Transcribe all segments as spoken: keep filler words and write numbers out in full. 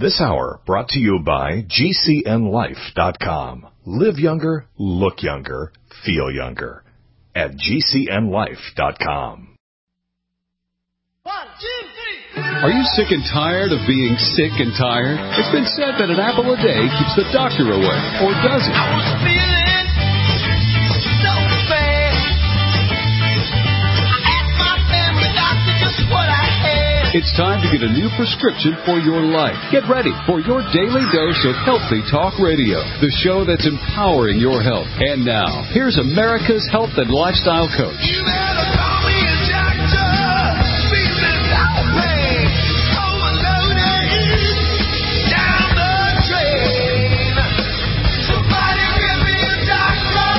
This hour brought to you by G C N life dot com. Live younger, look younger, feel younger at G C N life dot com. One, two, three. Are you sick and tired of being sick and tired? It's been said that an apple a day keeps the doctor away, or does it? I was feeling so bad. I asked my family doctor just what I had. It's time to get a new prescription for your life. Get ready for your daily dose of Healthy Talk Radio, the show that's empowering your health. And now, here's America's health and lifestyle coach. You better call me a doctor. Feeling so bad. Overloaded. Down the drain. Somebody give me a doctor.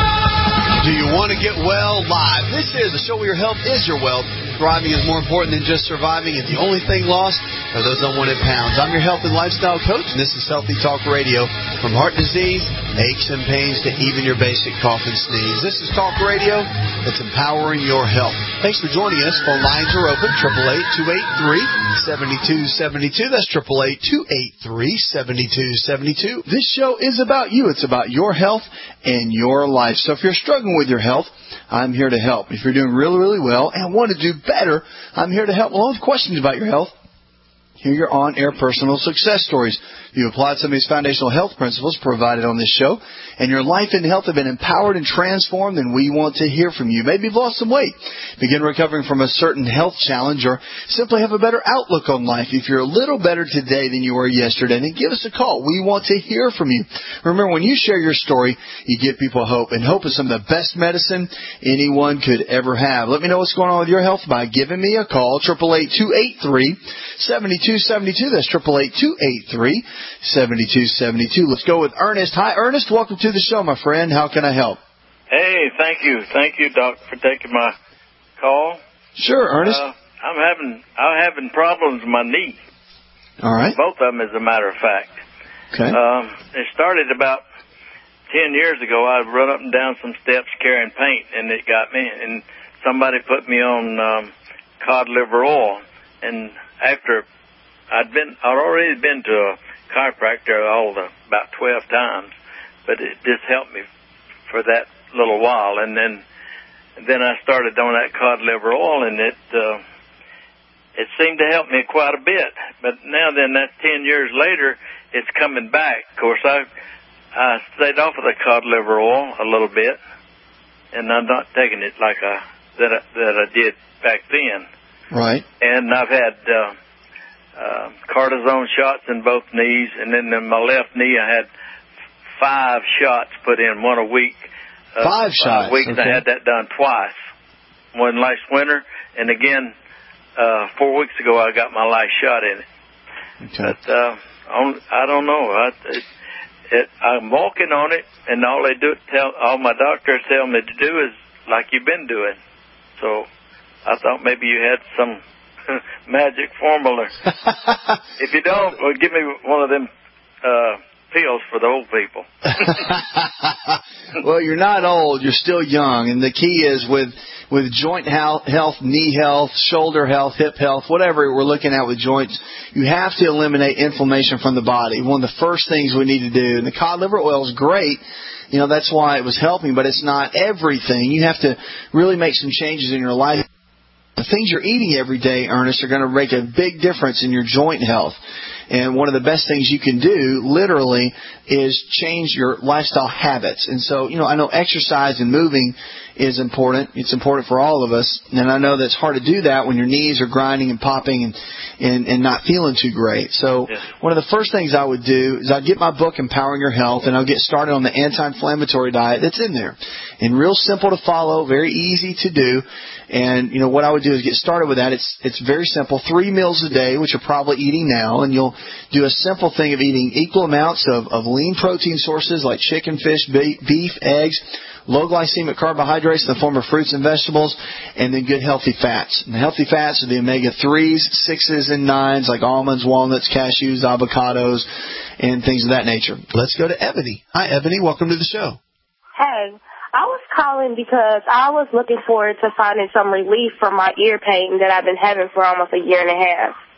Do you want to get well live? This is the show where your health is your wealth. Thriving is more important than just surviving, and the only thing lost are those unwanted pounds. I'm your health and lifestyle coach, and this is Healthy Talk Radio. From heart disease, aches and pains, to even your basic cough and sneeze. This is Talk Radio that's empowering your health. Thanks for joining us. Phone lines are open, eight eight eight, two eight three, seven two seven two. That's eight eight eight, two eight three, seven two seven two. This show is about you. It's about your health and your life. So if you're struggling with your health, I'm here to help. If you're doing really, really well and want to do better, I'm here to help. Along with questions about your health, hear your on-air personal success stories. You applied some of these foundational health principles provided on this show, and your life and health have been empowered and transformed, and we want to hear from you. Maybe you've lost some weight, begin recovering from a certain health challenge, or simply have a better outlook on life. If you're a little better today than you were yesterday, then give us a call. We want to hear from you. Remember, when you share your story, you give people hope, and hope is some of the best medicine anyone could ever have. Let me know what's going on with your health by giving me a call, eight eight eight, two eight three, seven two seven two. That's eight eight eight, two eight three, seven two seven two. Let's go with Ernest. Hi, Ernest. Welcome to the show, my friend. How can I help? Hey, thank you. Thank you, Doc, for taking my call. Sure, Ernest. Uh, I'm having I'm having problems with my knee. All right. Both of them, as a matter of fact. Okay. Um, it started about ten years ago. I'd run up and down some steps carrying paint, and it got me. And somebody put me on um, cod liver oil. And after I'd been, I'd already been to a chiropractor all the about twelve times, but it just helped me for that little while. And then, and then I started on that cod liver oil, and it uh, it seemed to help me quite a bit. But now, then, that's ten years later, it's coming back. Of course, I I stayed off of the cod liver oil a little bit, and I'm not taking it like I that I, that I did back then. Right. And I've had uh, uh, cortisone shots in both knees, and then in my left knee I had five shots put in, one a week. Uh, five shots? Five weeks. Okay. I had that done twice. One last winter, and again uh, four weeks ago I got my last shot in it. Okay. But uh, I don't know. I, it, it, I'm walking on it, and all they do tell all my doctors tell me to do is like you've been doing. So I thought maybe you had some magic formula. If you don't, well, give me one of them uh, pills for the old people. Well, you're not old. You're still young. And the key is with with joint health, health, knee health, shoulder health, hip health, whatever we're looking at with joints, you have to eliminate inflammation from the body. One of the first things we need to do. And the cod liver oil is great. You know, that's why it was helping, but it's not everything. You have to really make some changes in your life. The things you're eating every day, Ernest, are going to make a big difference in your joint health. And one of the best things you can do, literally, is change your lifestyle habits. And so, you know, I know exercise and moving is important. It's important for all of us. And I know that's hard to do that when your knees are grinding and popping and, and, and not feeling too great. So yeah. One of the first things I would do is I'd get my book, Empowering Your Health, and I'll get started on the anti-inflammatory diet that's in there. And real simple to follow, very easy to do. And, you know, what I would do is get started with that. It's it's very simple. Three meals a day, which you're probably eating now, and you'll do a simple thing of eating equal amounts of, of lean protein sources like chicken, fish, beef, eggs, low glycemic carbohydrates in the form of fruits and vegetables, and then good healthy fats. And the healthy fats are the omega threes, sixes, and nines like almonds, walnuts, cashews, avocados, and things of that nature. Let's go to Ebony. Hi, Ebony. Welcome to the show. Hey. I was calling because I was looking forward to finding some relief from my ear pain that I've been having for almost a year and a half.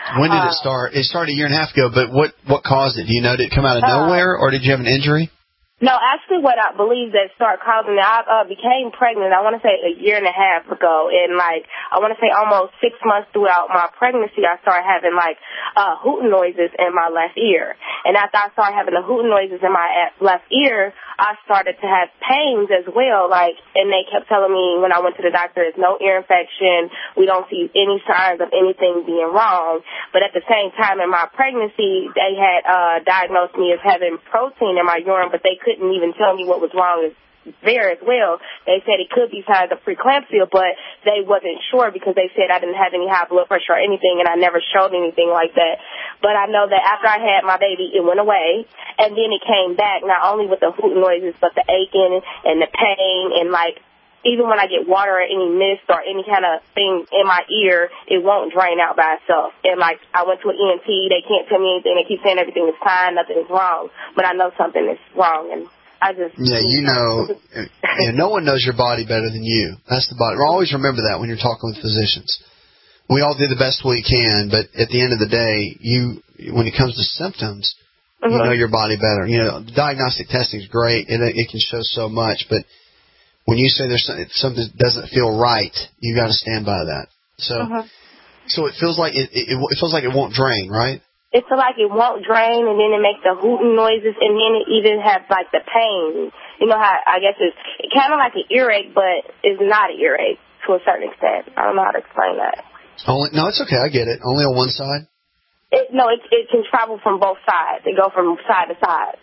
When did uh, it start? It started a year and a half ago, but what, what caused it? Do you know? Did it come out of uh, nowhere, or did you have an injury? No, actually what I believe that started causing it, I uh, became pregnant, I want to say a year and a half ago, and like, I want to say almost six months throughout my pregnancy, I started having like, uh, hooting noises in my left ear. And after I started having the hooting noises in my left ear, I started to have pains as well, like, and they kept telling me when I went to the doctor, there's no ear infection, we don't see any signs of anything being wrong. But at the same time in my pregnancy, they had, uh, diagnosed me as having protein in my urine, but they couldn't even tell me what was wrong there as well. They said it could be signs of preeclampsia, but they wasn't sure because they said I didn't have any high blood pressure or anything, and I never showed anything like that. But I know that after I had my baby, it went away, and then it came back, not only with the hooting noises, but the aching and the pain, and like, even when I get water or any mist or any kind of thing in my ear, it won't drain out by itself. And, like, I went to an E N T. They can't tell me anything. They keep saying everything is fine, nothing is wrong. But I know something is wrong, and I just... Yeah, you know, yeah, no one knows your body better than you. That's the body. Always remember that when you're talking with physicians. We all do the best we can, but at the end of the day, you, when it comes to symptoms, mm-hmm. you know your body better. You know, diagnostic testing is great. It, it can show so much, but when you say there's something, something doesn't feel right, you got to stand by that. So, uh-huh. so it feels like it, it, it feels like it won't drain, right? It feels like it won't drain, and then it makes the hooting noises, and then it even has like the pain. You know how I guess it's it kind of like an earache, but it's not an earache to a certain extent. I don't know how to explain that. Only no, it's okay. I get it. Only on one side. It, no, it it can travel from both sides. It go from side to side.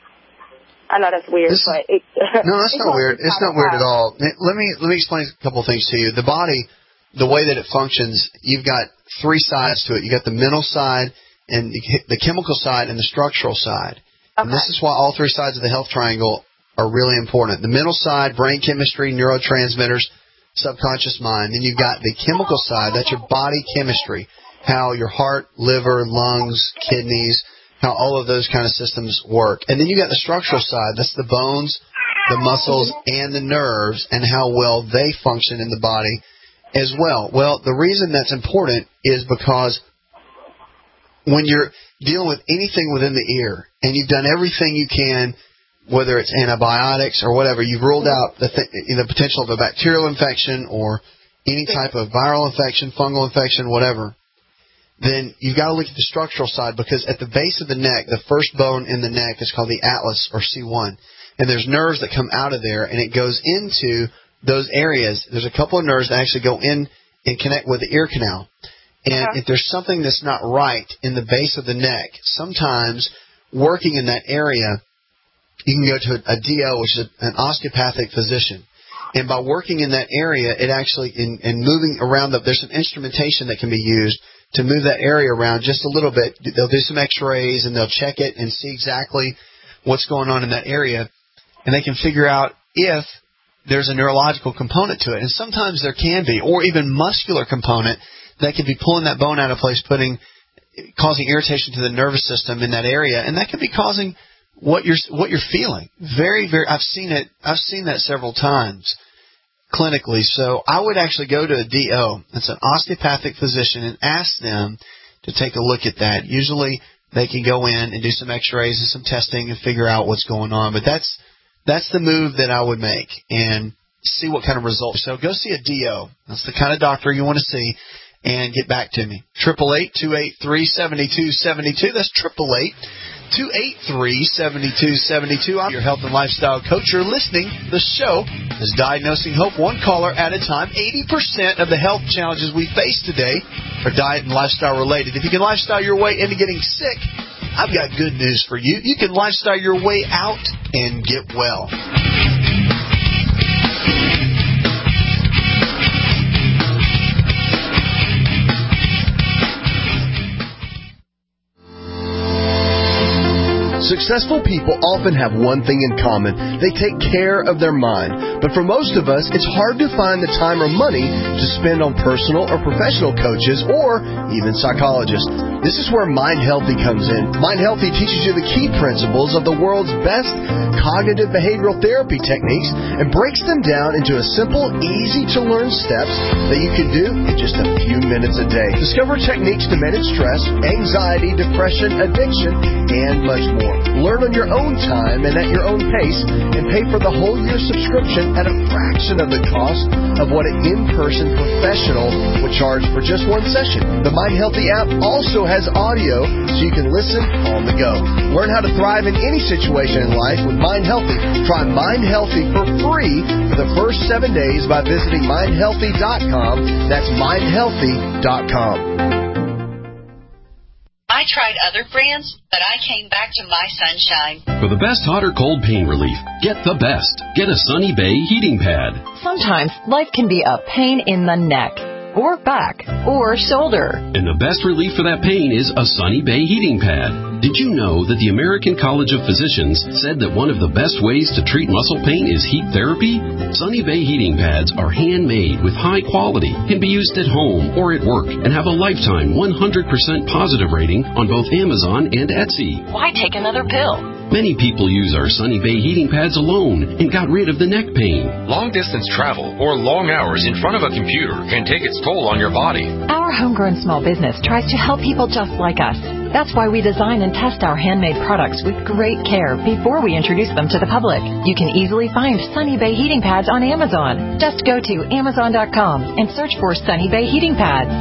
I know that's weird, this, but it, no, that's not weird. It's not weird at all. Let me let me explain a couple of things to you. The body, the way that it functions, you've got three sides to it. You got the mental side, and the, the chemical side, and the structural side. Okay. And this is why all three sides of the health triangle are really important. The mental side, brain chemistry, neurotransmitters, subconscious mind. Then you've got the chemical side. That's your body chemistry, how your heart, liver, lungs, kidneys, how all of those kind of systems work. And then you got the structural side. That's the bones, the muscles, and the nerves, and how well they function in the body as well. Well, the reason that's important is because when you're dealing with anything within the ear, and you've done everything you can, whether it's antibiotics or whatever, you've ruled out the, th- the potential of a bacterial infection or any type of viral infection, fungal infection, whatever, then you've got to look at the structural side, because at the base of the neck, the first bone in the neck is called the atlas, or C one. And there's nerves that come out of there, and it goes into those areas. There's a couple of nerves that actually go in and connect with the ear canal. And uh-huh. if there's something that's not right in the base of the neck, sometimes working in that area, you can go to a D O, which is an osteopathic physician. And by working in that area, it actually, in, in moving around, the, there's some instrumentation that can be used to move that area around just a little bit. They'll do some x-rays, and they'll check it and see exactly what's going on in that area. And they can figure out if there's a neurological component to it. And sometimes there can be, or even muscular component that could be pulling that bone out of place, putting, causing irritation to the nervous system in that area. And that could be causing what you're, what you're feeling. Very, very, I've seen it, I've seen that several times clinically. So I would actually go to a D O, that's an osteopathic physician, and ask them to take a look at that. Usually they can go in and do some x-rays and some testing and figure out what's going on. But that's that's the move that I would make, and see what kind of results. So go see a D O. That's the kind of doctor you want to see, and get back to me. eight eight eight, two eight three, seven two seven two. That's eight eight eight, two eight three, seven two seven two. I'm your health and lifestyle coach. You're listening. The show is Diagnosing Hope, one caller at a time. eighty percent of the health challenges we face today are diet and lifestyle related. If you can lifestyle your way into getting sick, I've got good news for you. You can lifestyle your way out and get well. Successful people often have one thing in common. They take care of their mind. But for most of us, it's hard to find the time or money to spend on personal or professional coaches or even psychologists. This is where Mind Healthy comes in. Mind Healthy teaches you the key principles of the world's best cognitive behavioral therapy techniques and breaks them down into a simple, easy-to-learn steps that you can do in just a few minutes a day. Discover techniques to manage stress, anxiety, depression, addiction, and much more. Learn on your own time and at your own pace, and pay for the whole year subscription at a fraction of the cost of what an in-person professional would charge for just one session. The Mind Healthy app also has audio so you can listen on the go. Learn how to thrive in any situation in life with Mind Healthy. Try Mind Healthy for free for the first seven days by visiting mind healthy dot com. That's mind healthy dot com. I tried other brands, but I came back to My Sunshine. For the best hot or cold pain relief, get the best. Get a Sunny Bay heating pad. Sometimes life can be a pain in the neck, or back, or shoulder. And the best relief for that pain is a Sunny Bay heating pad. Did you know that the American College of Physicians said that one of the best ways to treat muscle pain is heat therapy? Sunny Bay heating pads are handmade with high quality, can be used at home or at work, and have a lifetime one hundred percent positive rating on both Amazon and Etsy. Why take another pill? Many people use our Sunny Bay heating pads alone and got rid of the neck pain. Long-distance travel or long hours in front of a computer can take its toll on your body. Our homegrown small business tries to help people just like us. That's why we design and test our handmade products with great care before we introduce them to the public. You can easily find Sunny Bay heating pads on Amazon. Just go to amazon dot com and search for Sunny Bay heating pads.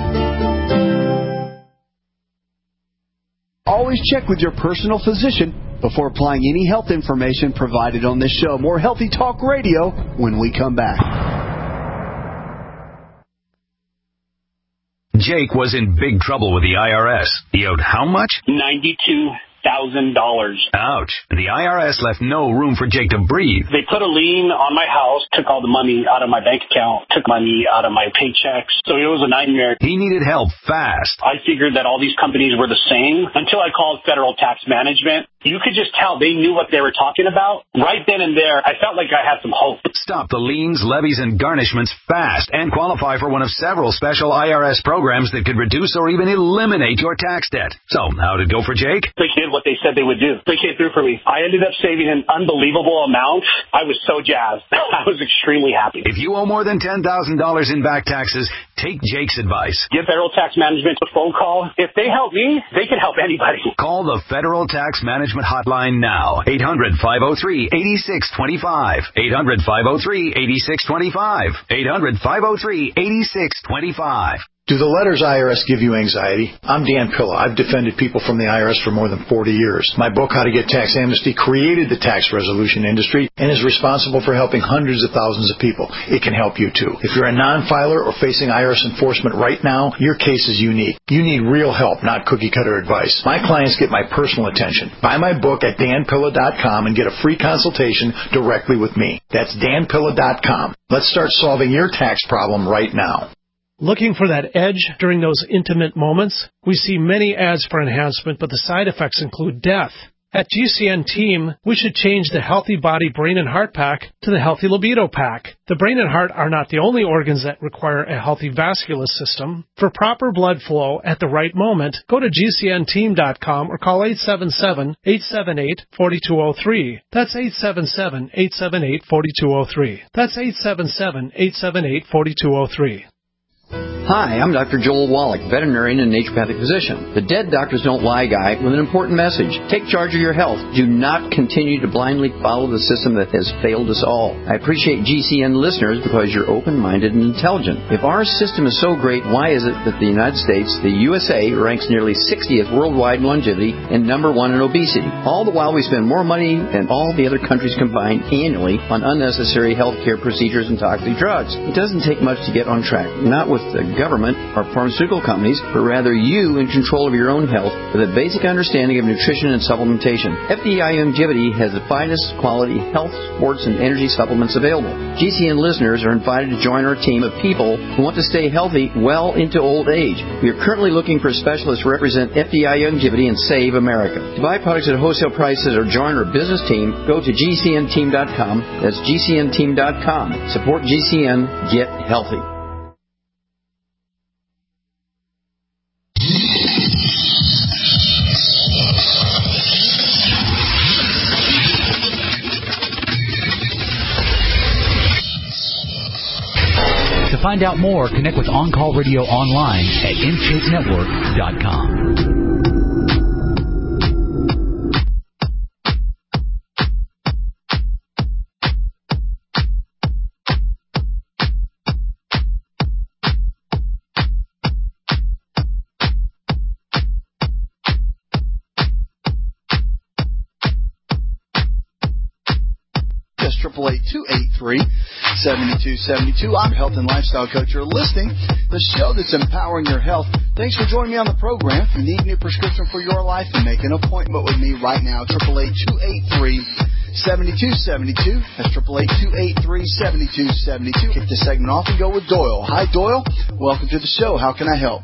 Always check with your personal physician before applying any health information provided on this show. More Healthy Talk Radio when we come back. Jake was in big trouble with the I R S. He owed how much? ninety-two thousand dollars. Ouch. The I R S left no room for Jake to breathe. They put a lien on my house, took all the money out of my bank account, took money out of my paychecks. So it was a nightmare. He needed help fast. I figured that all these companies were the same until I called Federal Tax Management. You could just tell they knew what they were talking about. Right then and there, I felt like I had some hope. Stop the liens, levies, and garnishments fast and qualify for one of several special I R S programs that could reduce or even eliminate your tax debt. So, how did it go for Jake? They did what they said they would do. They came through for me. I ended up saving an unbelievable amount. I was so jazzed. I was extremely happy. If you owe more than ten thousand dollars in back taxes, take Jake's advice. Give Federal Tax Management a phone call. If they help me, they can help anybody. Call the Federal Tax Management hotline now. eight hundred, five oh three, eight six two five. eight hundred, five oh three, eight six two five. eight hundred, five oh three, eight six two five. Do the letters I R S give you anxiety? I'm Dan Pilla. I've defended people from the I R S for more than forty years. My book, How to Get Tax Amnesty, created the tax resolution industry and is responsible for helping hundreds of thousands of people. It can help you too. If you're a non-filer or facing I R S enforcement right now, your case is unique. You need real help, not cookie-cutter advice. My clients get my personal attention. Buy my book at dan pilla dot com and get a free consultation directly with me. That's dan pilla dot com. Let's start solving your tax problem right now. Looking for that edge during those intimate moments? We see many ads for enhancement, but the side effects include death. At G C N Team, we should change the Healthy Body, Brain, and Heart Pack to the Healthy Libido Pack. The brain and heart are not the only organs that require a healthy vascular system. For proper blood flow at the right moment, go to G C N team dot com or call eight seven seven, eight seven eight, four two zero three. That's eight seven seven, eight seven eight, four two zero three. That's eight seven seven, eight seven eight, four two zero three. Hi, I'm Doctor Joel Wallach, veterinarian and naturopathic physician. The Dead Doctors Don't Lie guy with an important message. Take charge of your health. Do not continue to blindly follow the system that has failed us all. I appreciate G C N listeners because you're open-minded and intelligent. If our system is so great, why is it that the United States, the U S A, ranks nearly sixtieth worldwide in longevity and number one in obesity? All the while we spend more money than all the other countries combined annually on unnecessary health care procedures and toxic drugs. It doesn't take much to get on track, not with with the government or pharmaceutical companies, but rather you in control of your own health with a basic understanding of nutrition and supplementation. F D I Youngevity has the finest quality health, sports, and energy supplements available. G C N listeners are invited to join our team of people who want to stay healthy well into old age. We are currently looking for specialists to represent F D I Youngevity and Save America. To buy products at wholesale prices or join our business team, go to G C N team dot com. That's G C N team dot com. Support G C N. Get healthy. To find out more, connect with On Call Radio online at in shape network dot com. triple eight two eight three seven two seven two. I'm Health and Lifestyle Coach. You're listening to the show that's empowering your health. Thanks for joining me on the program. If you need a new prescription for your life, then make an appointment with me right now. triple eight two eight three seven two seven two. That's triple eight two eight three seven two seven two. Kick this segment off and go with Doyle. Hi, Doyle. Welcome to the show. How can I help?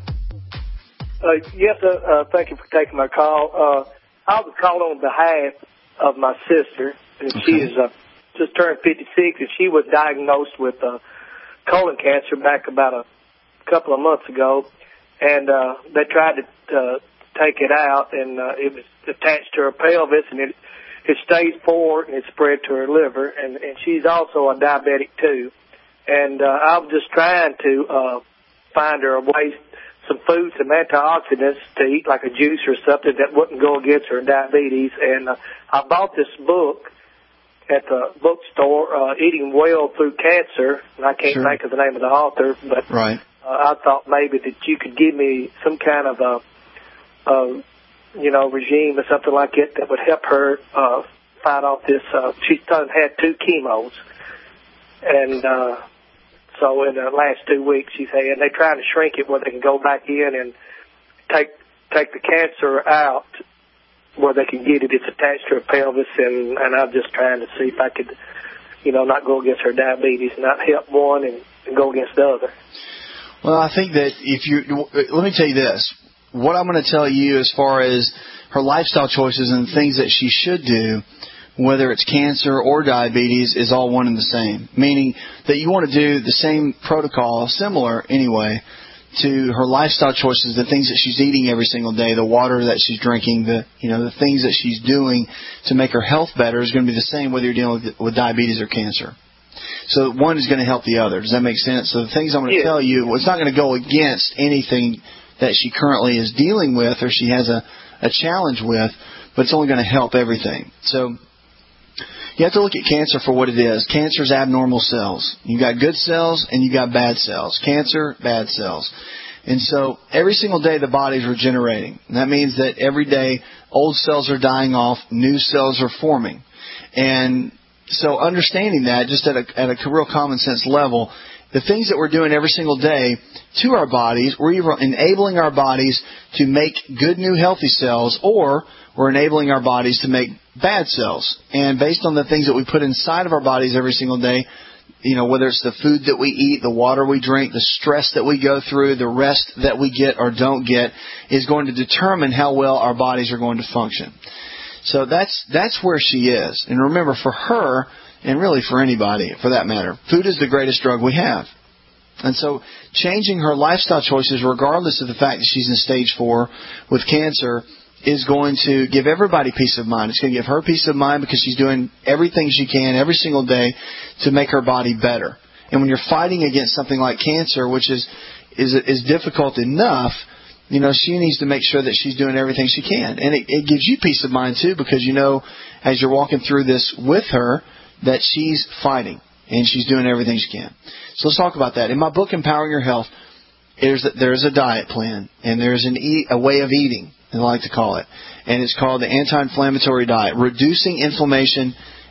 Uh, yes, uh, uh, thank you for taking my call. Uh, I was calling on behalf of my sister, and okay. she is uh, just turned fifty-six, and she was diagnosed with uh, colon cancer back about a couple of months ago, and uh, they tried to uh, take it out, and uh, it was attached to her pelvis, and it, it stage four, and it spread to her liver, and, and she's also a diabetic too. And uh, I was just trying to uh, find her a way, some food, some antioxidants to eat, like a juice or something that wouldn't go against her diabetes. And uh, I bought this book at the bookstore, uh, Eating Well Through Cancer, and I can't sure. think of the name of the author, but right. uh, I thought maybe that you could give me some kind of a, a you know, regime or something like it that would help her uh, fight off this. Uh, she's done had two chemos, and uh, so in the last two weeks she's had, and they're trying to shrink it where they can go back in and take take the cancer out where they can get it. It's attached to her pelvis, and, and I'm just trying to see if I could, you know, not go against her diabetes, not help one and, and go against the other. Well, I think that if you, let me tell you this, what I'm going to tell you as far as her lifestyle choices and things that she should do, whether it's cancer or diabetes, is all one and the same. Meaning that you want to do the same protocol, similar anyway, to her lifestyle choices, the things that she's eating every single day, the water that she's drinking, the you know the things that she's doing to make her health better is going to be the same whether you're dealing with, with diabetes or cancer. So one is going to help the other. Does that make sense? So the things I'm going to yeah. tell you, well, it's not going to go against anything that she currently is dealing with or she has a, a challenge with, but it's only going to help everything. So you have to look at cancer for what it is. Cancer is abnormal cells. You got good cells and you got bad cells. Cancer, bad cells. And so every single day the body's regenerating. And that means that every day old cells are dying off, new cells are forming. And so understanding that just at a, at a real common sense level, the things that we're doing every single day to our bodies, we're either enabling our bodies to make good new healthy cells, or we're enabling our bodies to make bad cells. And based on the things that we put inside of our bodies every single day, you know, whether it's the food that we eat, the water we drink, the stress that we go through, the rest that we get or don't get, is going to determine how well our bodies are going to function. So that's that's where she is. And remember, for her, and really for anybody, for that matter, food is the greatest drug we have. And so changing her lifestyle choices, regardless of the fact that she's in stage four with cancer, is going to give everybody peace of mind. It's going to give her peace of mind because she's doing everything she can every single day to make her body better. And when you're fighting against something like cancer, which is is, is difficult enough, you know, she needs to make sure that she's doing everything she can. And it, it gives you peace of mind, too, because you know, as you're walking through this with her, that she's fighting and she's doing everything she can. So let's talk about that. In my book, Empowering Your Health, there's a, there's a diet plan, and there's an eat, a way of eating, I like to call it. And it's called the anti-inflammatory diet, reducing inflammation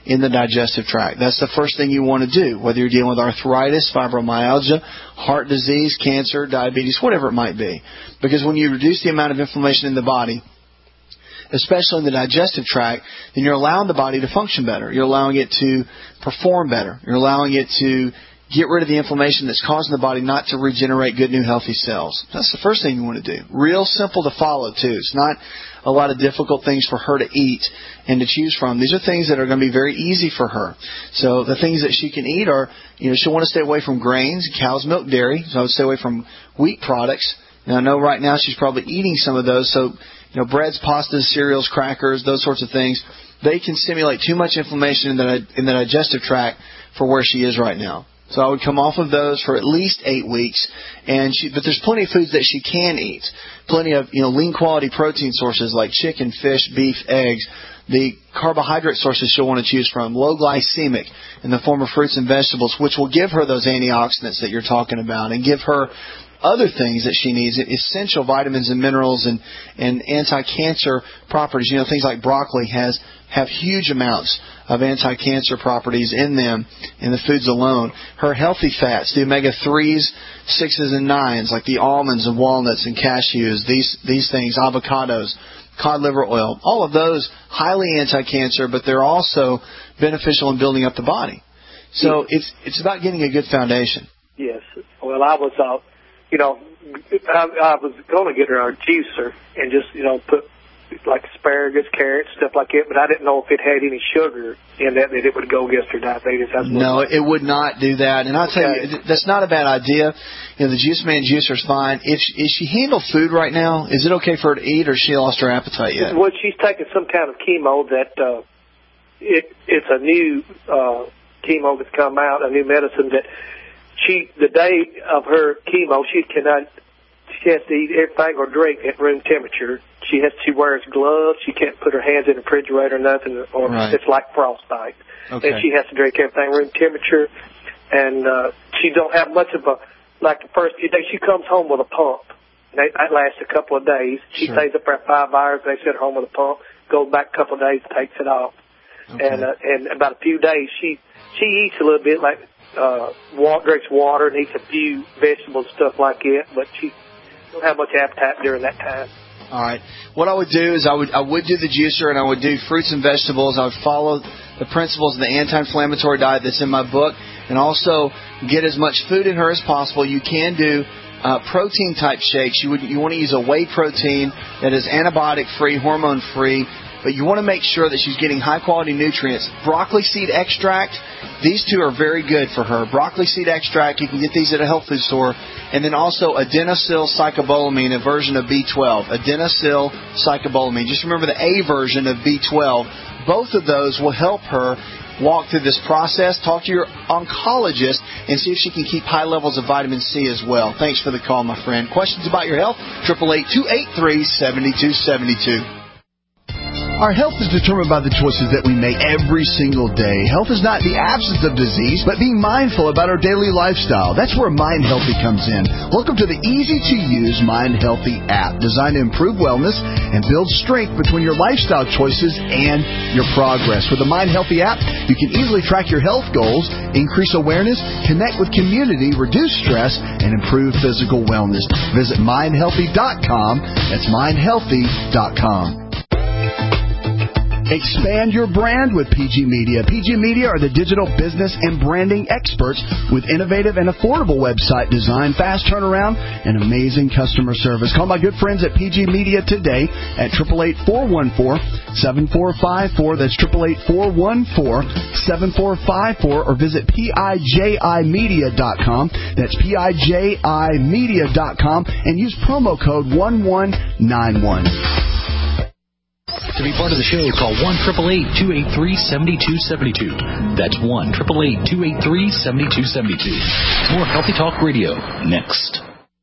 in the digestive tract. That's the first thing you want to do, whether you're dealing with arthritis, fibromyalgia, heart disease, cancer, diabetes, whatever it might be. Because when you reduce the amount of inflammation in the body, especially in the digestive tract, then you're allowing the body to function better. You're allowing it to perform better. You're allowing it to get rid of the inflammation that's causing the body not to regenerate good, new, healthy cells. That's the first thing you want to do. Real simple to follow, too. It's not a lot of difficult things for her to eat and to choose from. These are things that are going to be very easy for her. So the things that she can eat are, you know, she'll want to stay away from grains, cow's milk, dairy. So I would stay away from wheat products. Now, I know right now she's probably eating some of those. So, you know, breads, pastas, cereals, crackers, those sorts of things, they can stimulate too much inflammation in the, in the digestive tract for where she is right now. So I would come off of those for at least eight weeks, and she, but there's plenty of foods that she can eat. Plenty of, you know, lean quality protein sources like chicken, fish, beef, eggs. The carbohydrate sources she'll want to choose from, low glycemic in the form of fruits and vegetables, which will give her those antioxidants that you're talking about and give her other things that she needs, essential vitamins and minerals and, and anti-cancer properties. You know, things like broccoli has have huge amounts of anti-cancer properties in them in the foods alone. Her healthy fats, the omega threes, sixes, and nines, like the almonds and walnuts and cashews, these these things, avocados, cod liver oil, all of those highly anti-cancer, but they're also beneficial in building up the body. So it's it's about getting a good foundation. Yes. Well, I was, uh, you know, I, I was going to get her a juicer and just, you know, put like asparagus, carrots, stuff like that, but I didn't know if it had any sugar in that that it would go against her diabetes. That's no, it would not do that. And I'll okay. tell you, that's not a bad idea. You know, the Juice Man juicer's fine. If is she handle food right now? Is it okay for her to eat, or has she lost her appetite yet? Well, she's taking some kind of chemo that uh, it it's a new uh, chemo that's come out, a new medicine that she the day of her chemo she cannot. She has to eat everything or drink at room temperature. She has she wears gloves. She can't put her hands in the refrigerator or nothing, or right. It's like frostbite. Okay. And she has to drink everything room temperature. And uh, she don't have much of a, like the first few days, she comes home with a pump. And that, that lasts a couple of days. She sure. stays up there five hours. They send her home with a pump. Goes back a couple of days, takes it off. Okay. And uh, and about a few days, she she eats a little bit, like uh, water, drinks water and eats a few vegetables, stuff like that. But she don't have much appetite during that time. All right. What I would do is I would I would do the juicer, and I would do fruits and vegetables. I would follow the principles of the anti-inflammatory diet that's in my book, and also get as much food in her as possible. You can do uh, protein-type shakes. You would you want to use a whey protein that is antibiotic-free, hormone-free, but you want to make sure that she's getting high-quality nutrients. Broccoli seed extract, these two are very good for her. Broccoli seed extract, you can get these at a health food store. And then also adenosyl cyclobolamine, a version of B twelve. Adenosyl cyclobolamine. Just remember the A version of B twelve. Both of those will help her walk through this process. Talk to your oncologist and see if she can keep high levels of vitamin C as well. Thanks for the call, my friend. Questions about your health? eight eight eight, two eight three, seven two seven two. Our health is determined by the choices that we make every single day. Health is not the absence of disease, but being mindful about our daily lifestyle. That's where Mind Healthy comes in. Welcome to the easy-to-use Mind Healthy app, designed to improve wellness and build strength between your lifestyle choices and your progress. With the Mind Healthy app, you can easily track your health goals, increase awareness, connect with community, reduce stress, and improve physical wellness. Visit mind healthy dot com. That's mind healthy dot com. Expand your brand with P G Media. P G Media are the digital business and branding experts with innovative and affordable website design, fast turnaround, and amazing customer service. Call my good friends at P G Media today at eight eight eight, four one four, seven four five four. That's eight eight eight, four one four, seven four five four, or visit P I J I media dot com. That's P I J I media dot com and use promo code one one nine one. To be part of the show, call one eight eight eight, two eight three, seven two seven two. That's one eight eight eight, two eight three, seven two seven two. More Healthy Talk Radio next.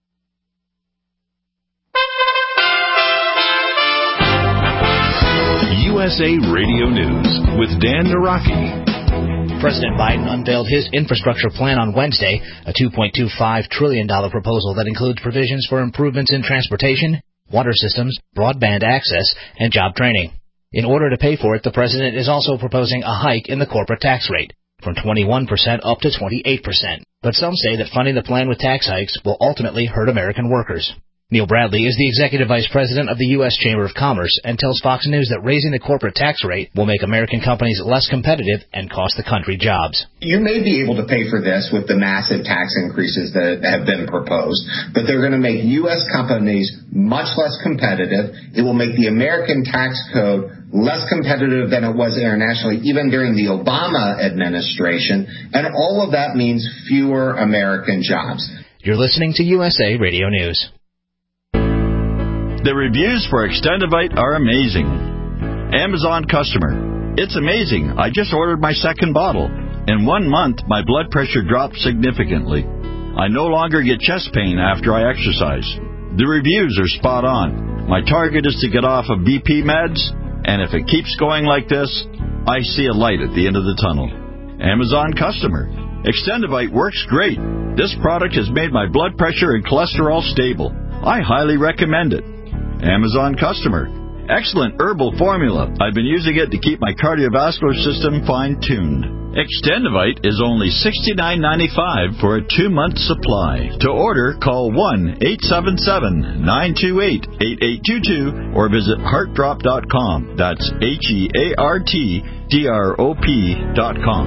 U S A Radio News with Dan Naraki. President Biden unveiled his infrastructure plan on Wednesday, a two point two five trillion dollars proposal that includes provisions for improvements in transportation, water systems, broadband access, and job training. In order to pay for it, the president is also proposing a hike in the corporate tax rate, from twenty-one percent up to twenty-eight percent. But some say that funding the plan with tax hikes will ultimately hurt American workers. Neil Bradley is the Executive Vice President of the U S Chamber of Commerce and tells Fox News that raising the corporate tax rate will make American companies less competitive and cost the country jobs. You may be able to pay for this with the massive tax increases that have been proposed, but they're going to make U S companies much less competitive. It will make the American tax code less competitive than it was internationally, even during the Obama administration, and all of that means fewer American jobs. You're listening to U S A Radio News. The reviews for Extendivite are amazing. Amazon customer. It's amazing. I just ordered my second bottle. In one month, my blood pressure dropped significantly. I no longer get chest pain after I exercise. The reviews are spot on. My target is to get off of B P meds, and if it keeps going like this, I see a light at the end of the tunnel. Amazon customer. Extendivite works great. This product has made my blood pressure and cholesterol stable. I highly recommend it. Amazon customer. Excellent herbal formula. I've been using it to keep my cardiovascular system fine-tuned. Extendivite is only sixty-nine ninety-five for a two-month supply. To order, call one eight seven seven, nine two eight, eight eight two two or visit heart drop dot com. That's H E A R T D R O P dot com.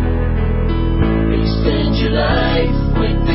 Extend your life with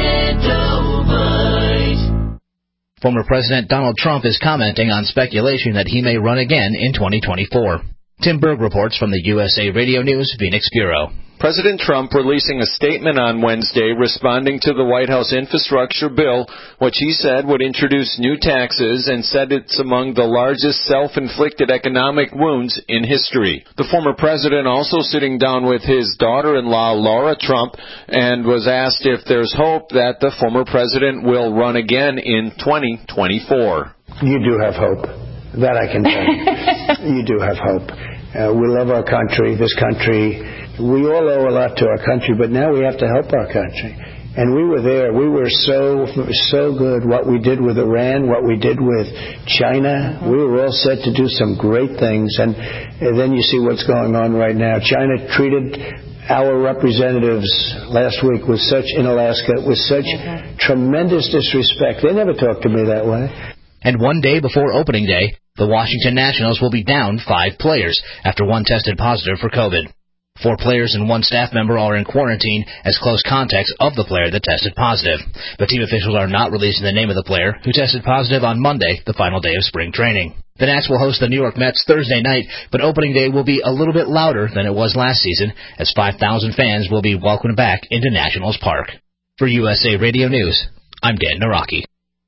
Extendivite. Former President Donald Trump is commenting on speculation that he may run again in twenty twenty-four. Tim Berg reports from the U S A Radio News Phoenix Bureau. President Trump releasing a statement on Wednesday responding to the White House infrastructure bill, which he said would introduce new taxes and said it's among the largest self-inflicted economic wounds in history. The former president also sitting down with his daughter-in-law, Laura Trump, and was asked if there's hope that the former president will run again in twenty twenty-four. You do have hope. That I can tell you. You do have hope. Uh, we love our country, this country. We all owe a lot to our country, but now we have to help our country. And we were there. We were so, so good. What we did with Iran, what we did with China, we were all set to do some great things. And, and then you see what's going on right now. China treated our representatives last week with such, in Alaska, with such mm-hmm. tremendous disrespect. They never talked to me that way. And one day before opening day, the Washington Nationals will be down five players after one tested positive for COVID. Four players and one staff member are in quarantine as close contacts of the player that tested positive. But team officials are not releasing the name of the player who tested positive on Monday, the final day of spring training. The Nats will host the New York Mets Thursday night, but opening day will be a little bit louder than it was last season, as five thousand fans will be welcomed back into Nationals Park. For U S A Radio News, I'm Dan Naraki.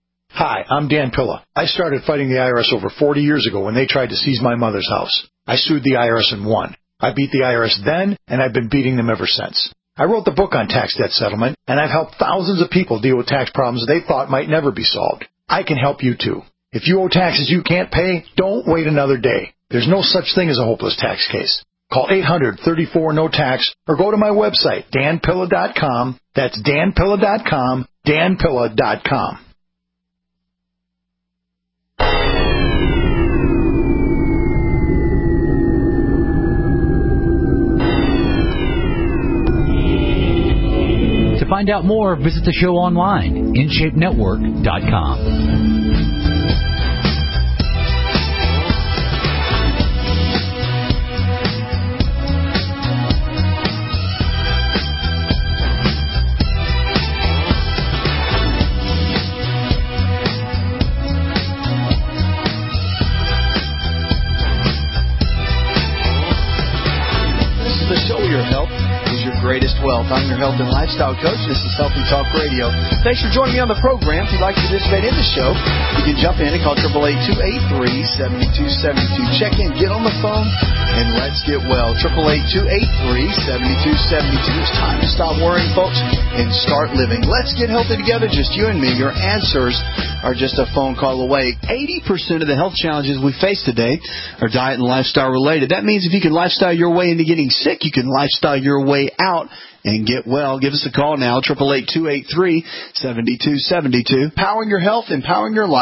Hi, I'm Dan Pilla. I started fighting the I R S over forty years ago when they tried to seize my mother's house. I sued the I R S and won. I beat the I R S then, and I've been beating them ever since. I wrote the book on tax debt settlement, and I've helped thousands of people deal with tax problems they thought might never be solved. I can help you, too. If you owe taxes you can't pay, don't wait another day. There's no such thing as a hopeless tax case. Call eight hundred, thirty-four, no tax or go to my website, dan pilla dot com. That's dan pilla dot com, dan pilla dot com. To find out more, visit the show online, in shape network dot com. Greatest wealth. I'm your health and lifestyle coach. This is Healthy Talk Radio. Thanks for joining me on the program. If you'd like to participate in the show, you can jump in and call eight eight eight, two eight three, seven two seven two. Check in, get on the phone, and let's get well. eight eight eight, two eight three, seven two seven two. It's time to stop worrying, folks, and start living. Let's get healthy together, just you and me. Your answers are just a phone call away. eighty percent of the health challenges we face today are diet and lifestyle related. That means if you can lifestyle your way into getting sick, you can lifestyle your way out and get well. Give us a call now, eight eight eight, two eight three, seven two seven two. Powering your health, empowering your life.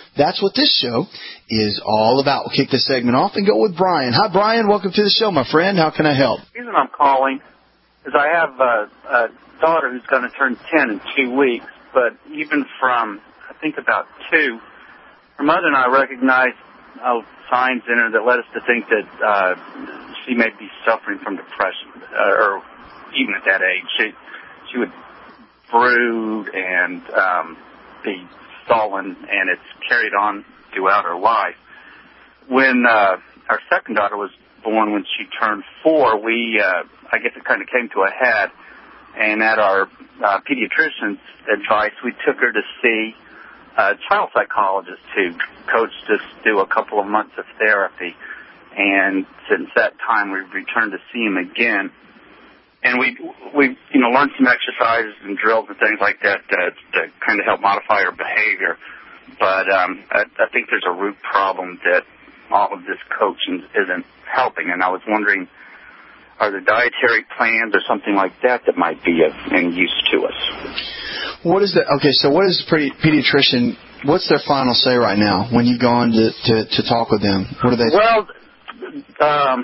that's what this show is all about. We'll kick this segment off and go with Brian. Hi, Brian. Welcome to the show, my friend. How can I help? The reason I'm calling is I have a, a daughter who's going to turn ten in two weeks, but even from, I think, about two, her mother and I recognized uh, signs in her that led us to think that uh, she may be suffering from depression, uh, or even at that age. She, she would brood and um, be sullen, and it's carried on throughout her life. When uh, our second daughter was born, when she turned four, we, uh, I guess it kind of came to a head, and at our uh, pediatrician's advice, we took her to see a child psychologist who coached us through a couple of months of therapy, and since that time, we've returned to see him again. And we, we, you know, learned some exercises and drills and things like that to, to kind of help modify her behavior. But um, I, I think there's a root problem that all of this coaching isn't helping. And I was wondering, are there dietary plans or something like that that might be of any use to us? What is the okay? So, what is the pediatrician? What's their final say right now when you've gone to to, to talk with them? What are they? Well, um.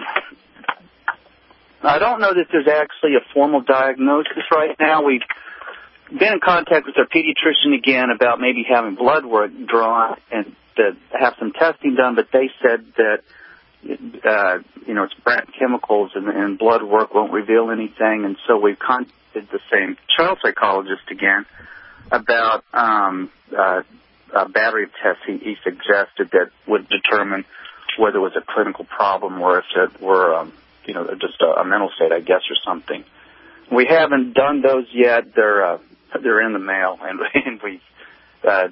I don't know that there's actually a formal diagnosis right now. We've been in contact with our pediatrician again about maybe having blood work drawn and to have some testing done, but they said that, uh, you know, it's brand chemicals and, and blood work won't reveal anything, and so we've contacted the same child psychologist again about um, uh, a battery of tests he, he suggested that would determine whether it was a clinical problem or if it were um, you know, just a, a mental state, I guess, or something. We haven't done those yet. They're uh, they're in the mail, and, and we, uh,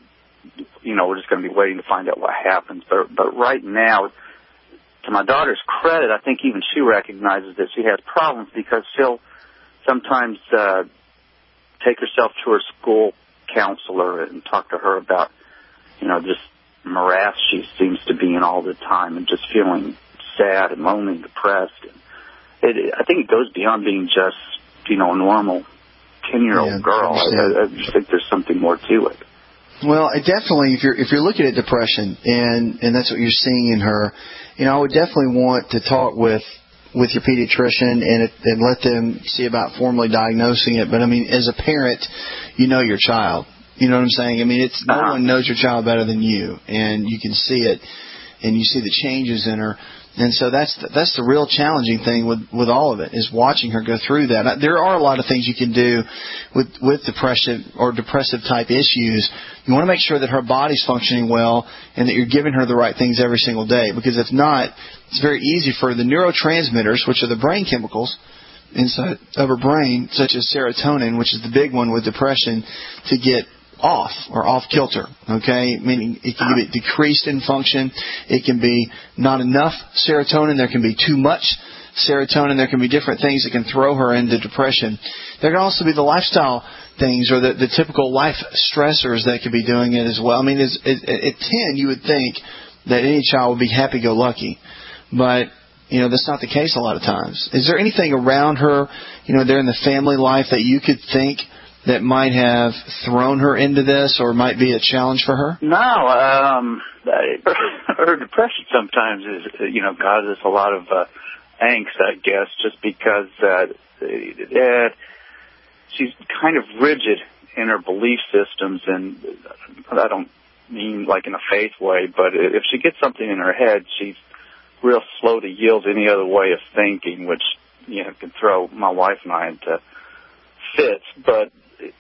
you know, we're just going to be waiting to find out what happens. But but right now, to my daughter's credit, I think even she recognizes that she has problems because she'll sometimes uh, take herself to her school counselor and talk to her about, you know, just morass she seems to be in all the time and just feeling sad and lonely and depressed. It, it, I think it goes beyond being just, you know, a normal ten-year-old yeah, girl. I, I just think there's something more to it. Well, it definitely, if you're if you're looking at depression and and that's what you're seeing in her, you know, I would definitely want to talk with with your pediatrician and it, and let them see about formally diagnosing it. But I mean, as a parent, you know your child. You know what I'm saying? I mean, it's no uh-huh. one knows your child better than you, and you can see it, and you see the changes in her. And so that's the, that's the real challenging thing with, with all of it is watching her go through that. There are a lot of things you can do with with depression or depressive type issues. You want to make sure that her body's functioning well and that you're giving her the right things every single day. Because if not, it's very easy for the neurotransmitters, which are the brain chemicals inside of her brain, such as serotonin, which is the big one with depression, to get off or off kilter, okay? Meaning it can be decreased in function. It can be not enough serotonin. There can be too much serotonin. There can be different things that can throw her into depression. There can also be the lifestyle things or the, the typical life stressors that could be doing it as well. I mean, as, at, at ten, you would think that any child would be happy-go-lucky, but you know, that's not the case a lot of times. Is there anything around her, you know, there in the family life that you could think that might have thrown her into this or might be a challenge for her? No, um, her depression sometimes is, you know, causes a lot of uh, angst, I guess, just because uh, uh, she's kind of rigid in her belief systems, and I don't mean like in a faith way, but if she gets something in her head, she's real slow to yield any other way of thinking, which, you know, can throw my wife and I into fits. But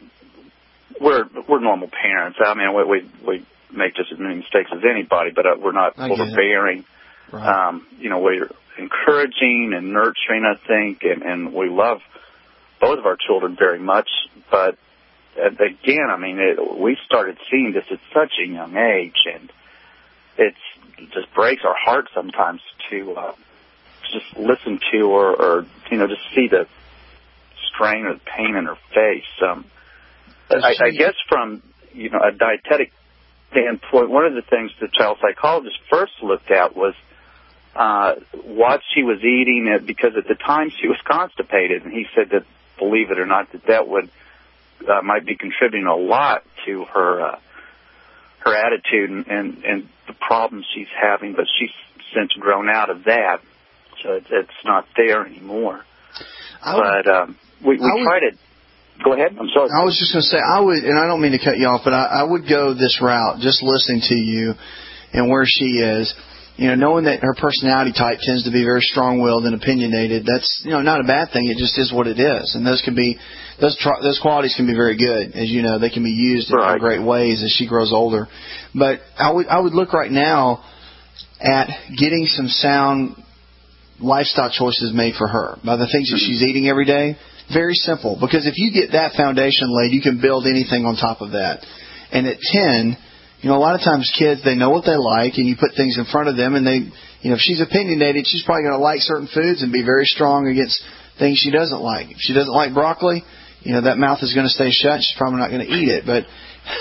we're we're normal parents. I mean, we we, we make just as many mistakes as anybody, but uh, we're not overbearing. Right. Um, you know, we're encouraging and nurturing, I think, and, and we love both of our children very much. But uh, again, I mean, it, we started seeing this at such a young age, and it's, it just breaks our heart sometimes to uh, just listen to or, or, you know, just see the strain or the pain in her face. Um, I, I guess from, you know, a dietetic standpoint, one of the things the child psychologist first looked at was uh, what she was eating, because at the time she was constipated, and he said that, believe it or not, that that would uh, might be contributing a lot to her uh, her attitude and, and, and the problems she's having, but she's since grown out of that, so it's, it's not there anymore. Would, but um, we, we would, try to... Go ahead. I'm sorry. I was just going to say, I would, and I don't mean to cut you off, but I, I would go this route, just listening to you and where she is. You know, knowing that her personality type tends to be very strong-willed and opinionated, that's, you know, not a bad thing. It just is what it is. And those can be, those tr- those qualities can be very good. As you know, they can be used in right. great ways as she grows older. But I would, I would look right now at getting some sound lifestyle choices made for her by the things that she's eating every day. Very simple, because if you get that foundation laid, you can build anything on top of that. And at ten, you know, a lot of times kids, they know what they like, and you put things in front of them, and they, you know, if she's opinionated, she's probably going to like certain foods and be very strong against things she doesn't like. If she doesn't like broccoli, you know, that mouth is going to stay shut. She's probably not going to eat it. But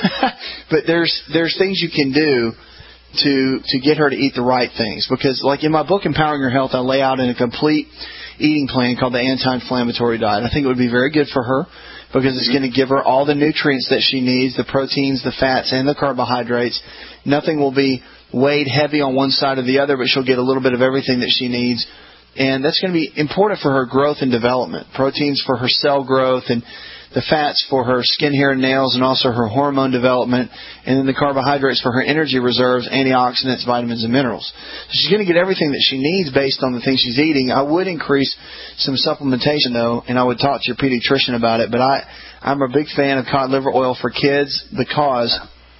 but there's there's things you can do to to get her to eat the right things. Because, like in my book, Empowering Your Health, I lay out in a complete eating plan called the anti-inflammatory diet. I think it would be very good for her because it's going to give her all the nutrients that she needs, the proteins, the fats, and the carbohydrates. Nothing will be weighed heavy on one side or the other, but she'll get a little bit of everything that she needs. And that's going to be important for her growth and development. Proteins for her cell growth, and the fats for her skin, hair, and nails, and also her hormone development, and then the carbohydrates for her energy reserves, antioxidants, vitamins, and minerals. So she's going to get everything that she needs based on the things she's eating. I would increase some supplementation, though, and I would talk to your pediatrician about it, but I, I'm a big fan of cod liver oil for kids because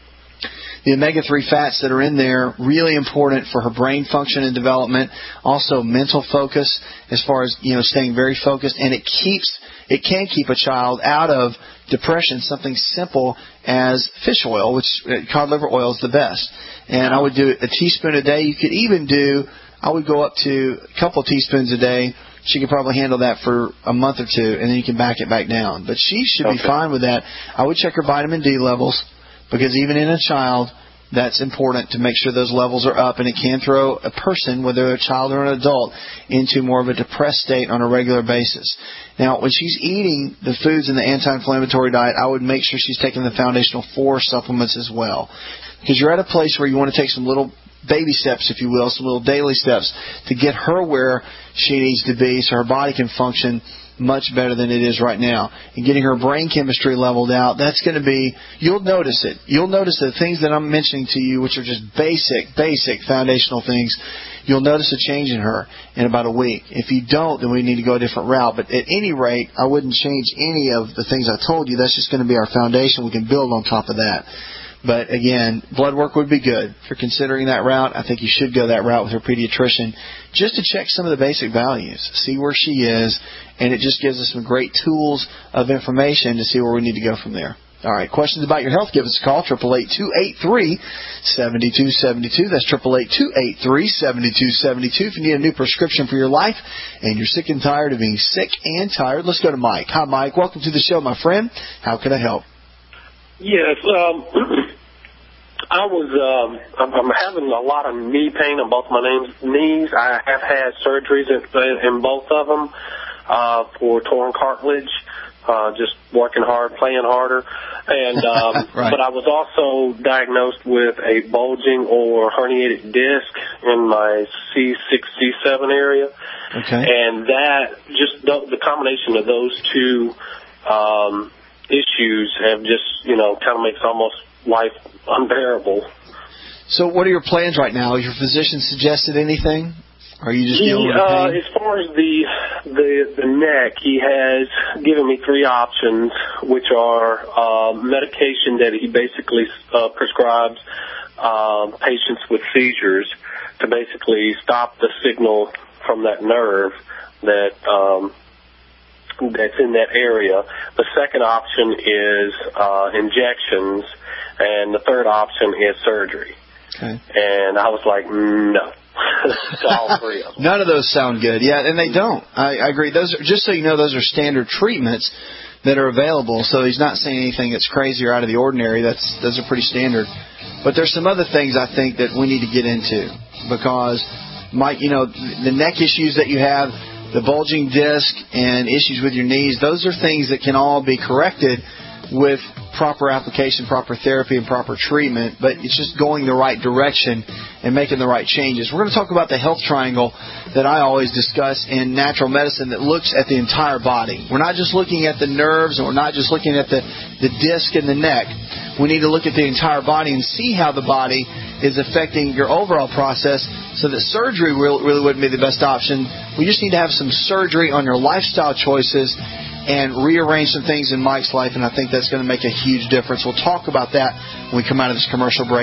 the omega three fats that are in there, really important for her brain function and development, also mental focus as far as, you know, staying very focused, and it keeps It can keep a child out of depression, something simple as fish oil, which cod liver oil is the best. And I would do a teaspoon a day. You could even do, I would go up to a couple of teaspoons a day. She could probably handle that for a month or two, and then you can back it back down. But she should okay. be fine with that. I would check her vitamin D levels, because even in a child, that's important to make sure those levels are up, and it can throw a person, whether a child or an adult, into more of a depressed state on a regular basis. Now, when she's eating the foods in the anti-inflammatory diet, I would make sure she's taking the Foundational Four supplements as well, because you're at a place where you want to take some little baby steps, if you will, some little daily steps to get her where she needs to be so her body can function much better than it is right now. And getting her brain chemistry leveled out, that's going to be, you'll notice it. You'll notice the things that I'm mentioning to you, which are just basic, basic foundational things, you'll notice a change in her in about a week. If you don't, then we need to go a different route. But at any rate, I wouldn't change any of the things I told you. That's just going to be our foundation. We can build on top of that. But again, blood work would be good. If you're considering that route, I think you should go that route with your pediatrician just to check some of the basic values, see where she is, and it just gives us some great tools of information to see where we need to go from there. All right, questions about your health, give us a call, eight eight eight, two eight three, seven two seven two. That's eight eight eight, two eight three, seven two seven two. If you need a new prescription for your life and you're sick and tired of being sick and tired, let's go to Mike. Hi, Mike. Welcome to the show, my friend. How can I help? Yes, um, I was, um, I'm, I'm having a lot of knee pain on both my knees. I have had surgeries in, in both of them uh, for torn cartilage, uh, just working hard, playing harder. And um, right. But I was also diagnosed with a bulging or herniated disc in my C six, C seven area. Okay. And that, just the, the combination of those two um issues have just, you know, kind of makes almost life unbearable. So what are your plans right now? Has your physician suggested anything? Or are you just dealing with the uh, pain? As far as the, the the neck, he has given me three options, which are uh, medication that he basically uh, prescribes uh, patients with seizures to basically stop the signal from that nerve that um that's in that area. The second option is uh, injections, and the third option is surgery. Okay. And I was like, no, to all three of them. None of those sound good. Yeah, and they don't. I, I agree. Those are, just so you know, those are standard treatments that are available. So he's not saying anything that's crazy or out of the ordinary. That's those are pretty standard. But there's some other things I think that we need to get into because, Mike, you know, the neck issues that you have, the bulging disc and issues with your knees, those are things that can all be corrected with proper application, proper therapy, and proper treatment, but it's just going the right direction and making the right changes. We're going to talk about the health triangle that I always discuss in natural medicine that looks at the entire body. We're not just looking at the nerves, and we're not just looking at the, the disc and the neck. We need to look at the entire body and see how the body is affecting your overall process, so that surgery really, really wouldn't be the best option. We just need to have some surgery on your lifestyle choices and rearrange some things in Mike's life, and I think that's going to make a huge difference. We'll talk about that when we come out of this commercial break.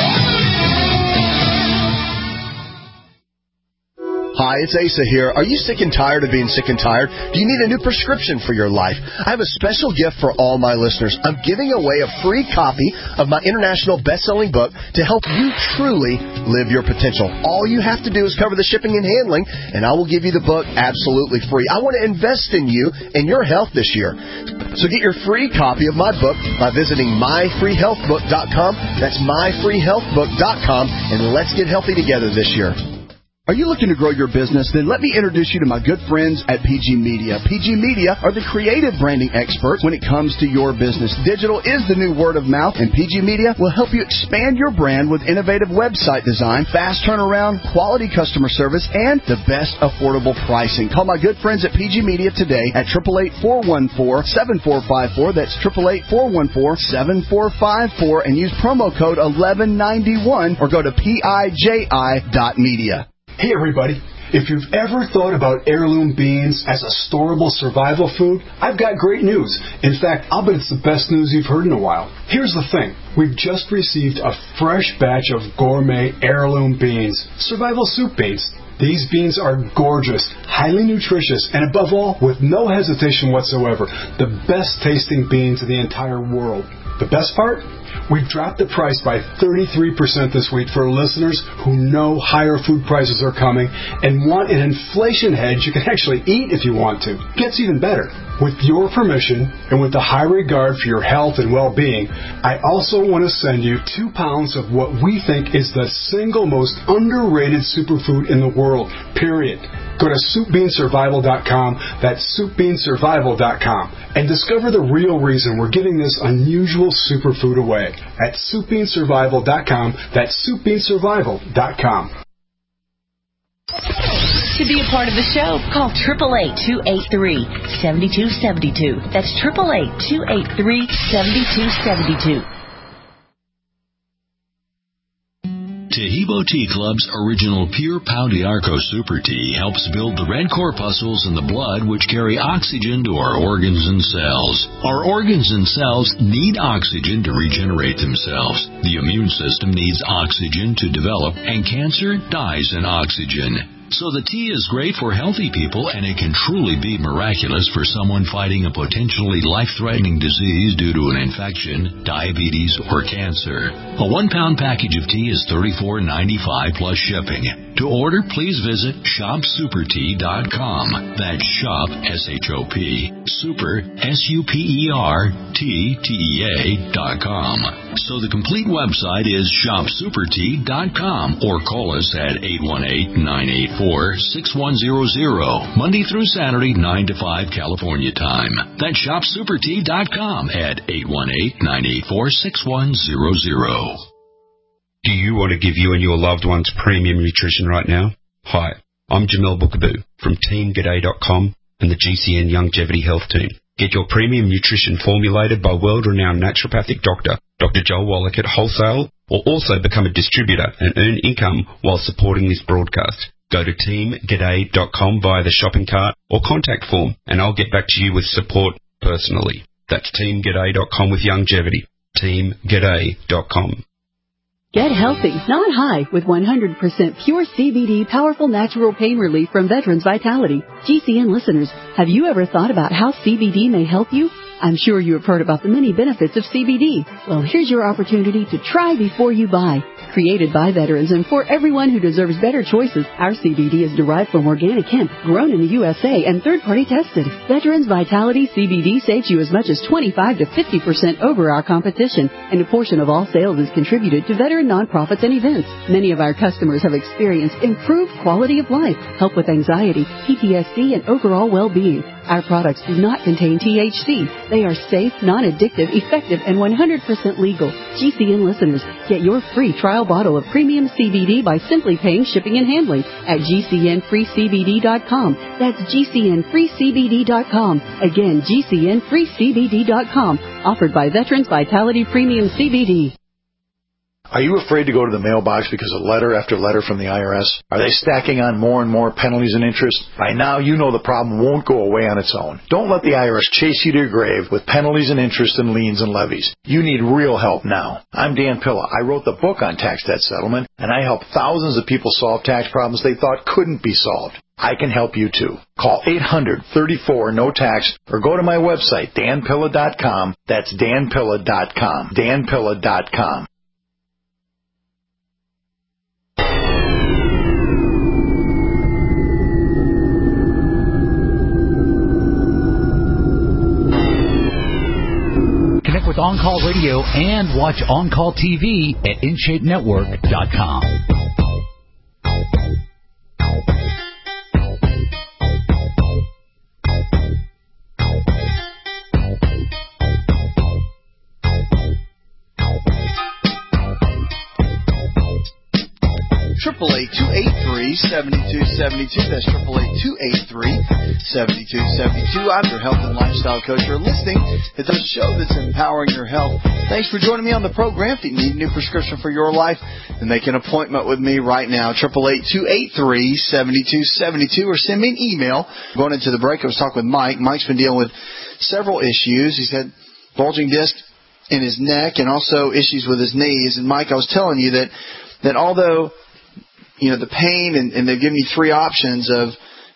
Hi, it's Asa here. Are you sick and tired of being sick and tired? Do you need a new prescription for your life? I have a special gift for all my listeners. I'm giving away a free copy of my international best-selling book to help you truly live your potential. All you have to do is cover the shipping and handling, and I will give you the book absolutely free. I want to invest in you and your health this year. So get your free copy of my book by visiting my free health book dot com. That's my free health book dot com, and let's get healthy together this year. Are you looking to grow your business? Then let me introduce you to my good friends at P G Media. P G Media are the creative branding experts when it comes to your business. Digital is the new word of mouth, and P G Media will help you expand your brand with innovative website design, fast turnaround, quality customer service, and the best affordable pricing. Call my good friends at P G Media today at eight eight eight, four one four, seven four five four. That's eight eight eight, four one four, seven four five four, and use promo code eleven ninety-one or go to piji dot media. Hey everybody, if you've ever thought about heirloom beans as a storable survival food, I've got great news. In fact, I'll bet it's the best news you've heard in a while. Here's the thing. We've just received a fresh batch of gourmet heirloom beans, survival soup beans. These beans are gorgeous, highly nutritious, and above all, with no hesitation whatsoever, the best tasting beans in the entire world. The best part? We've dropped the price by thirty-three percent this week for listeners who know higher food prices are coming and want an inflation hedge you can actually eat if you want to. It gets even better. With your permission, and with the high regard for your health and well-being, I also want to send you two pounds of what we think is the single most underrated superfood in the world, period. Go to soup bean survival dot com, that's soup bean survival dot com, and discover the real reason we're giving this unusual superfood away at soup bean survival dot com, that's soup bean survival dot com. To be a part of the show, call eight eight eight, two eight three, seven two seven two. That's eight eight eight, two eight three, seven two seven two. Tahibo Tea Club's original Pure Pau d'Arco Super Tea helps build the red corpuscles in the blood which carry oxygen to our organs and cells. Our organs and cells need oxygen to regenerate themselves. The immune system needs oxygen to develop, and cancer dies in oxygen. So the tea is great for healthy people, and it can truly be miraculous for someone fighting a potentially life-threatening disease due to an infection, diabetes, or cancer. A one-pound package of tea is thirty-four ninety-five plus shipping. To order, please visit shop super tea dot com. That's shop, S H O P, super, S U P E R, T, T E A dot com. So the complete website is shop super tea dot com, or call us at eight one eight, nine eight four, six one zero zero, Monday through Saturday, nine to five California time. That's shop super tea dot com at eight one eight, nine eight four, six one zero zero. Do you want to give you and your loved ones premium nutrition right now? Hi, I'm Jamel Bookaboo from team g'day dot com and the G C N Longevity Health Team. Get your premium nutrition formulated by world-renowned naturopathic doctor, Doctor Joel Wallach at wholesale, or also become a distributor and earn income while supporting this broadcast. Go to team g'day dot com via the shopping cart or contact form, and I'll get back to you with support personally. That's team g'day dot com with longevity. team g'day dot com. Get healthy, not high, with one hundred percent pure C B D powerful natural pain relief from Veterans Vitality. G C N listeners, have you ever thought about how C B D may help you? I'm sure you have heard about the many benefits of C B D. Well, here's your opportunity to try before you buy. Created by veterans and for everyone who deserves better choices, our C B D is derived from organic hemp, grown in the U S A and third-party tested. Veterans Vitality C B D saves you as much as twenty-five to fifty percent over our competition, and a portion of all sales is contributed to veteran nonprofits and events. Many of our customers have experienced improved quality of life, help with anxiety, P T S D, and overall well-being. Our products do not contain T H C. They are safe, non-addictive, effective, and one hundred percent legal. G C N listeners, get your free trial bottle of premium C B D by simply paying shipping and handling at G C N free C B D dot com. That's G C N free C B D dot com. Again, G C N free C B D dot com. Offered by Veterans Vitality Premium C B D. Are you afraid to go to the mailbox because of letter after letter from the I R S? Are they stacking on more and more penalties and interest? By now, you know the problem won't go away on its own. Don't let the I R S chase you to your grave with penalties and interest and liens and levies. You need real help now. I'm Dan Pilla. I wrote the book on tax debt settlement, and I help thousands of people solve tax problems they thought couldn't be solved. I can help you too. Call eight hundred, thirty-four, no tax or go to my website, dan pilla dot com. That's dan pilla dot com. dan pilla dot com. Connect with On Call Radio and watch On Call T V at in shape network dot com. Triple eight two eight three seventy two seventy two. That's triple eight two eight three seventy two seventy two. I'm your health and lifestyle coach. You're listening to the show that's empowering your health. Thanks for joining me on the program. If you need a new prescription for your life, then make an appointment with me right now. Triple eight two eight three seventy two seventy two, or send me an email. Going into the break, I was talking with Mike. Mike's been dealing with several issues. He's had bulging disc in his neck and also issues with his knees. And Mike, I was telling you that that although you know, the pain, and, and they've given you three options of,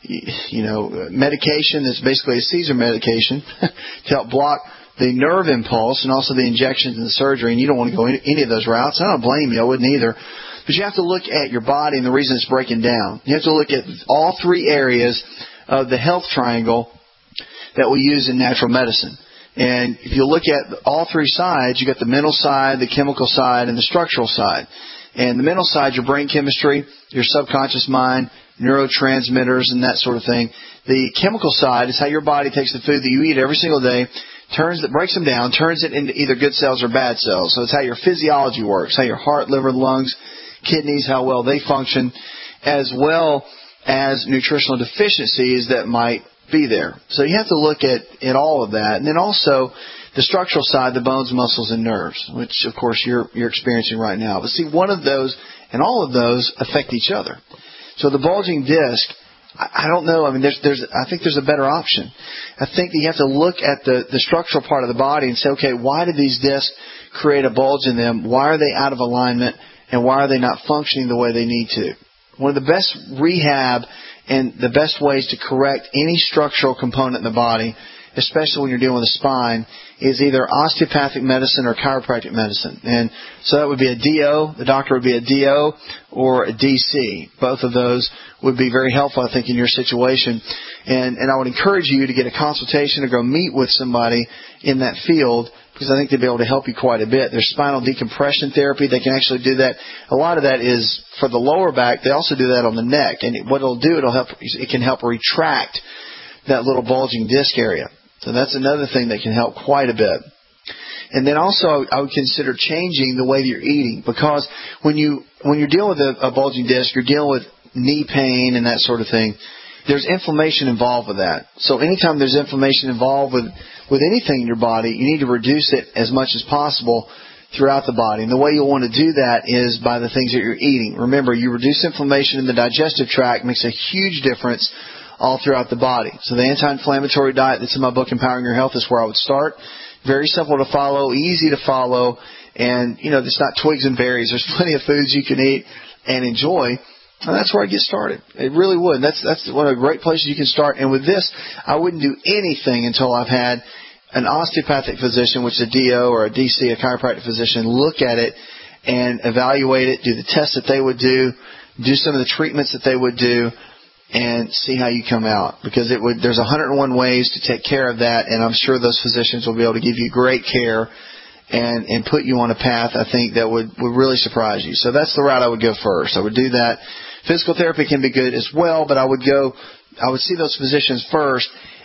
you know, medication that's basically a Caesar medication to help block the nerve impulse and also the injections and the surgery, and you don't want to go any, any of those routes. I don't blame you. I wouldn't either. But you have to look at your body and the reason it's breaking down. You have to look at all three areas of the health triangle that we use in natural medicine. And if you look at all three sides, you got the mental side, the chemical side, and the structural side. And the mental side, your brain chemistry, your subconscious mind, neurotransmitters, and that sort of thing. The chemical side is how your body takes the food that you eat every single day, turns it, breaks them down, turns it into either good cells or bad cells. So it's how your physiology works, how your heart, liver, lungs, kidneys, how well they function, as well as nutritional deficiencies that might be there. So you have to look at, at all of that. And then also the structural side, the bones, muscles, and nerves, which, of course, you're you're experiencing right now. But see, one of those and all of those affect each other. So the bulging disc, I, I don't know. I mean, there's there's I think there's a better option. I think that you have to look at the, the structural part of the body and say, okay, why did these discs create a bulge in them? Why are they out of alignment? And why are they not functioning the way they need to? One of the best rehab and the best ways to correct any structural component in the body, especially when you're dealing with the spine, is either osteopathic medicine or chiropractic medicine. And so that would be a D O, the doctor would be a D O, or a D C. Both of those would be very helpful, I think, in your situation. And, and I would encourage you to get a consultation or go meet with somebody in that field, because I think they'll be able to help you quite a bit. There's spinal decompression therapy. They can actually do that. A lot of that is for the lower back. They also do that on the neck. And what it'll do, it'll help, it can help retract that little bulging disc area. So that's another thing that can help quite a bit. And then also I would consider changing the way that you're eating, because when, you, when you're dealing with a, a bulging disc, you're dealing with knee pain and that sort of thing. There's inflammation involved with that. So anytime there's inflammation involved with, with anything in your body, you need to reduce it as much as possible throughout the body. And the way you'll want to do that is by the things that you're eating. Remember, you reduce inflammation in the digestive tract, makes a huge difference all throughout the body. So the anti-inflammatory diet that's in my book, Empowering Your Health, is where I would start. Very simple to follow, easy to follow, and, you know, it's not twigs and berries. There's plenty of foods you can eat and enjoy, and that's where I get started. It really would. That's that's one of the great places you can start. And with this, I wouldn't do anything until I've had an osteopathic physician, which is a D O or a D C, a chiropractic physician, look at it and evaluate it, do the tests that they would do, do some of the treatments that they would do, and see how you come out. Because it would, there's one hundred one ways to take care of that, and I'm sure those physicians will be able to give you great care and, and put you on a path, I think, that would, would really surprise you. So that's the route I would go first. I would do that. Physical therapy can be good as well, but I would go, I would see those physicians first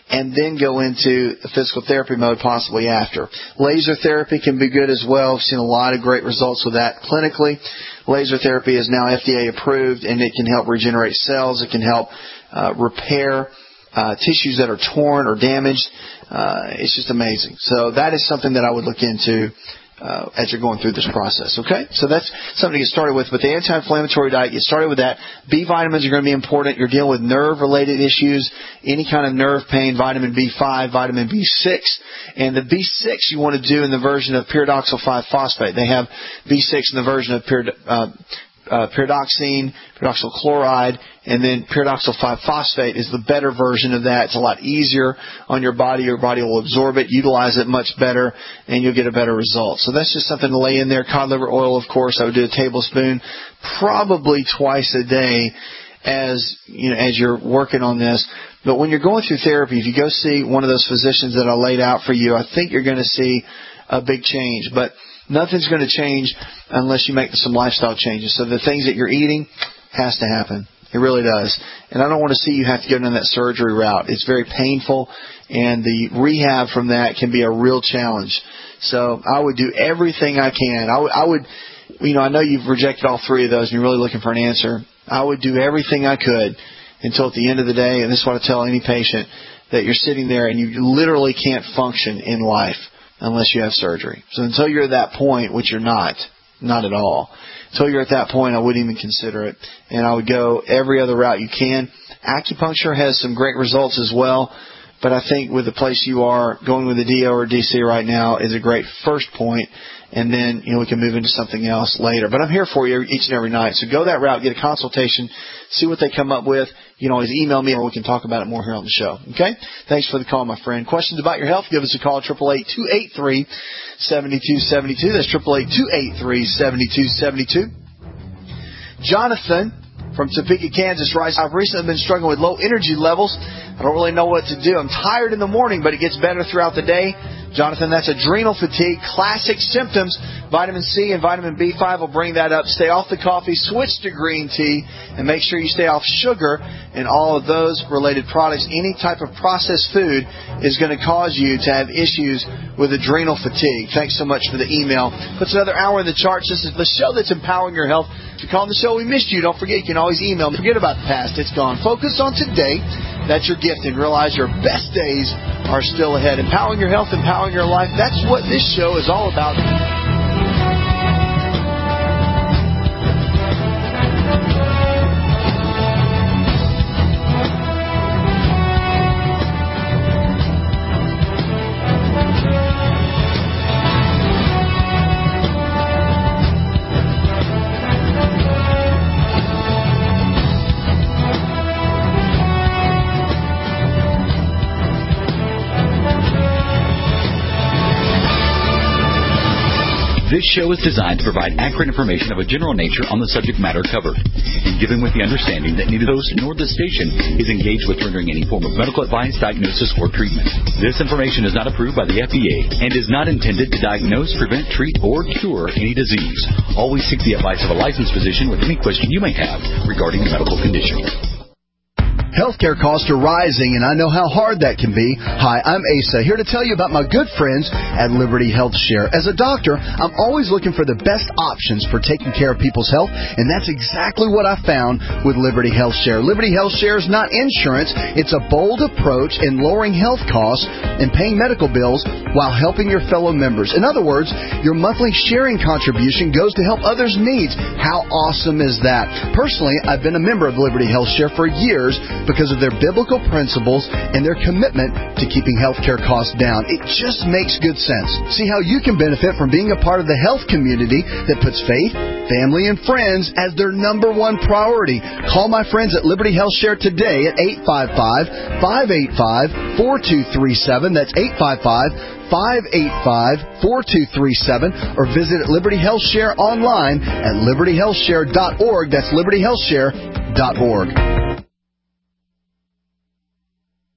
and then go into the physical therapy mode possibly after. Laser therapy can be good as well. I've seen a lot of great results with that clinically. Laser therapy is now F D A approved, and it can help regenerate cells. It can help uh, repair uh, tissues that are torn or damaged. Uh, it's just amazing. So that is something that I would look into Uh, as you're going through this process, okay? So that's something to get started with. But the anti-inflammatory diet, get started with that. B vitamins are going to be important. You're dealing with nerve-related issues, any kind of nerve pain, vitamin B five, vitamin B six. And the B six you want to do in the version of pyridoxal five phosphate. They have B six in the version of pyrid- uh, uh, pyridoxine, pyridoxal chloride, and then pyridoxal five phosphate is the better version of that. It's a lot easier on your body. Your body will absorb it, utilize it much better, and you'll get a better result. So that's just something to lay in there. Cod liver oil, of course, I would do a tablespoon probably twice a day as you know as you're working on this. But when you're going through therapy, if you go see one of those physicians that I laid out for you, I think you're going to see a big change. But nothing's going to change unless you make some lifestyle changes. So the things that you're eating has to happen. It really does. And I don't want to see you have to go down that surgery route. It's very painful, and the rehab from that can be a real challenge. So I would do everything I can. I would, I would, you know, I know you've rejected all three of those and you're really looking for an answer. I would do everything I could until at the end of the day, and this is what I tell any patient, that you're sitting there and you literally can't function in life unless you have surgery. So until you're at that point, which you're not, not at all, until you're at that point, I wouldn't even consider it. And I would go every other route you can. Acupuncture has some great results as well, but I think with the place you are, going with the D O or D C right now is a great first point. And then, you know, we can move into something else later. But I'm here for you each and every night. So go that route, get a consultation, see what they come up with. You can always email me or we can talk about it more here on the show. Okay? Thanks for the call, my friend. Questions about your health, give us a call, eight eight eight, two eight three, seven two seven two. That's eight eight eight, two eight three, seven two seven two. Jonathan from Topeka, Kansas writes, I've recently been struggling with low energy levels. I don't really know what to do. I'm tired in the morning, but it gets better throughout the day. Jonathan, that's adrenal fatigue, classic symptoms. Vitamin C and vitamin B five will bring that up. Stay off the coffee, switch to green tea, and make sure you stay off sugar and all of those related products. Any type of processed food is going to cause you to have issues with adrenal fatigue. Thanks so much for the email. Puts another hour in the charts. This is the show that's empowering your health. If you're calling the show, we missed you. Don't forget, you can always email me. Forget about the past. It's gone. Focus on today. That's your gift, and realize your best days are still ahead. Empowering your health, empowering your life. That's what this show is all about. This show is designed to provide accurate information of a general nature on the subject matter covered, and given with the understanding that neither the host nor the station is engaged with rendering any form of medical advice, diagnosis, or treatment. This information is not approved by the F D A and is not intended to diagnose, prevent, treat, or cure any disease. Always seek the advice of a licensed physician with any question you may have regarding a medical condition. Healthcare costs are rising, and I know how hard that can be. Hi, I'm Asa, here to tell you about my good friends at Liberty Health Share. As a doctor, I'm always looking for the best options for taking care of people's health, and that's exactly what I found with Liberty Health Share. Liberty Health Share is not insurance. It's a bold approach in lowering health costs and paying medical bills while helping your fellow members. In other words, your monthly sharing contribution goes to help others' needs. How awesome is that? Personally, I've been a member of Liberty Health Share for years because of their biblical principles and their commitment to keeping healthcare costs down. It just makes good sense. See how you can benefit from being a part of the health community that puts faith, family, and friends as their number one priority. Call my friends at Liberty Health Share today at eight five five, five eight five, four two three seven. That's eight five five, five eight five, four two three seven, or visit Liberty Health Share online at liberty health share dot org. That's liberty health share dot org.